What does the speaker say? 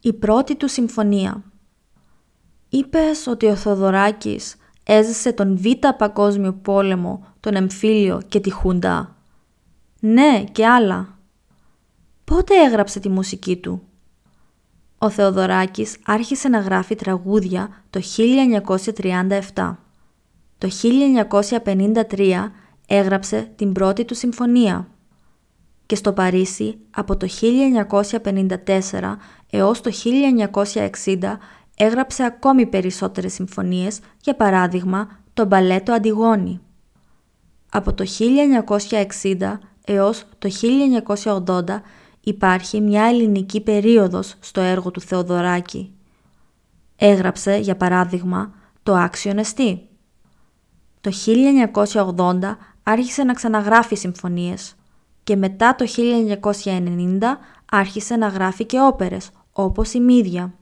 Η πρώτη του συμφωνία. Είπες ότι ο Θεοδωράκης έζησε τον Β' Παγκόσμιο Πόλεμο, τον εμφύλιο και τη Χούντα. Ναι, και άλλα. Πότε έγραψε τη μουσική του? Ο Θεοδωράκης άρχισε να γράφει τραγούδια το 1937. Το 1953 έγραψε την πρώτη του συμφωνία. Και στο Παρίσι από το 1954 έως το 1960 έγραψε ακόμη περισσότερες συμφωνίες, για παράδειγμα το μπαλέτο Αντιγόνη. Από το 1960 έως το 1980 υπάρχει μια ελληνική περίοδος στο έργο του Θεοδωράκη. Έγραψε, για παράδειγμα, το Άξιον εστί. Το 1980 άρχισε να ξαναγράφει συμφωνίες και μετά το 1990 άρχισε να γράφει και όπερες, όπως η Μύδια.